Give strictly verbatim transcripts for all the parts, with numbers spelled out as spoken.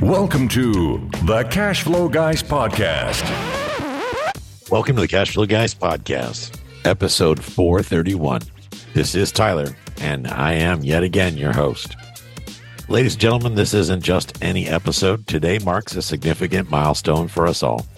Welcome to the Cash Flow Guys Podcast. Welcome to the Cash Flow Guys Podcast, episode four thirty-one. This is Tyler, and I am yet again your host. Ladies and gentlemen, this isn't just any episode. Today marks a significant milestone for us all.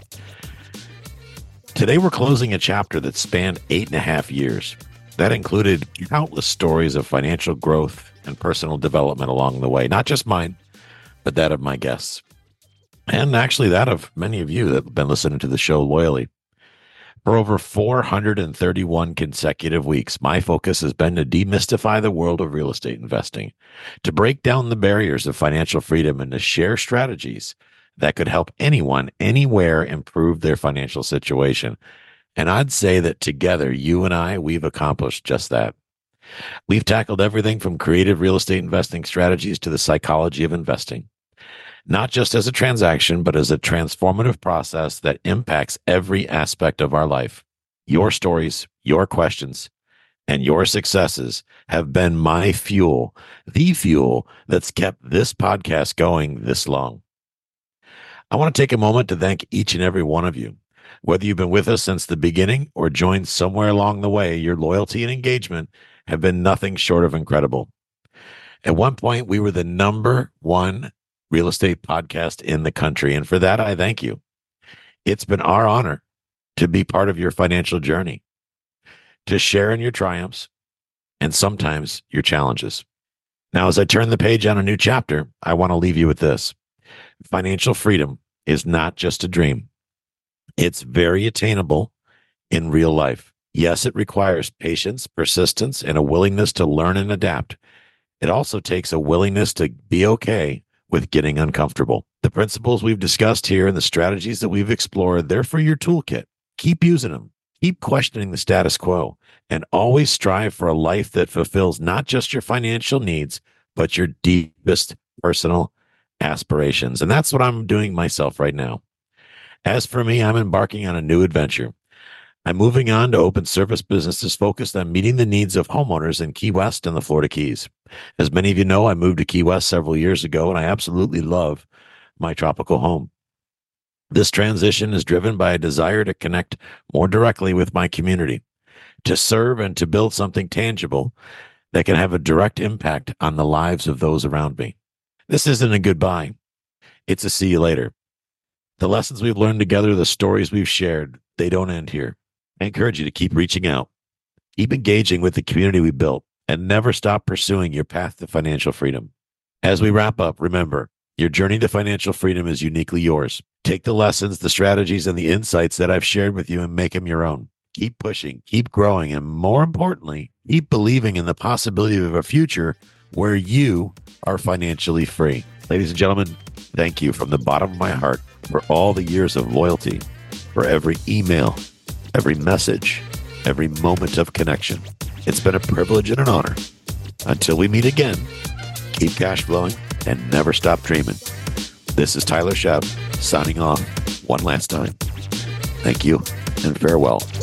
Today we're closing a chapter that spanned eight and a half years. That included countless stories of financial growth and personal development along the way, not just mine, but that of my guests, and actually that of many of you that have been listening to the show loyally. For over four hundred thirty-one consecutive weeks, my focus has been to demystify the world of real estate investing, to break down the barriers of financial freedom, and to share strategies that could help anyone, anywhere improve their financial situation. And I'd say that together, you and I, we've accomplished just that. We've tackled everything from creative real estate investing strategies to the psychology of investing, not just as a transaction, but as a transformative process that impacts every aspect of our life. Your stories, your questions, and your successes have been my fuel, the fuel that's kept this podcast going this long. I want to take a moment to thank each and every one of you. Whether you've been with us since the beginning or joined somewhere along the way, your loyalty and engagement have been nothing short of incredible. At one point, we were the number one real estate podcast in the country, and for that, I thank you. It's been our honor to be part of your financial journey, to share in your triumphs, and sometimes your challenges. Now, as I turn the page on a new chapter, I want to leave you with this. Financial freedom is not just a dream. It's very attainable in real life. Yes, it requires patience, persistence, and a willingness to learn and adapt. It also takes a willingness to be okay with getting uncomfortable. The principles we've discussed here and the strategies that we've explored, they're for your toolkit. Keep using them. Keep questioning the status quo, and always strive for a life that fulfills not just your financial needs, but your deepest personal aspirations. And that's what I'm doing myself right now. As for me, I'm embarking on a new adventure. I'm moving on to open service businesses focused on meeting the needs of homeowners in Key West and the Florida Keys. As many of you know, I moved to Key West several years ago, and I absolutely love my tropical home. This transition is driven by a desire to connect more directly with my community, to serve and to build something tangible that can have a direct impact on the lives of those around me. This isn't a goodbye. It's a see you later. The lessons we've learned together, the stories we've shared, they don't end here. I encourage you to keep reaching out, keep engaging with the community we built, and never stop pursuing your path to financial freedom. As we wrap up, remember, your journey to financial freedom is uniquely yours. Take the lessons, the strategies, and the insights that I've shared with you and make them your own. Keep pushing, keep growing, and more importantly, keep believing in the possibility of a future where you are financially free. Ladies and gentlemen, thank you from the bottom of my heart for all the years of loyalty, for every email, every message, every moment of connection. It's been a privilege and an honor. Until we meet again, keep cash flowing and never stop dreaming. This is Tyler Shebb signing off one last time. Thank you and farewell.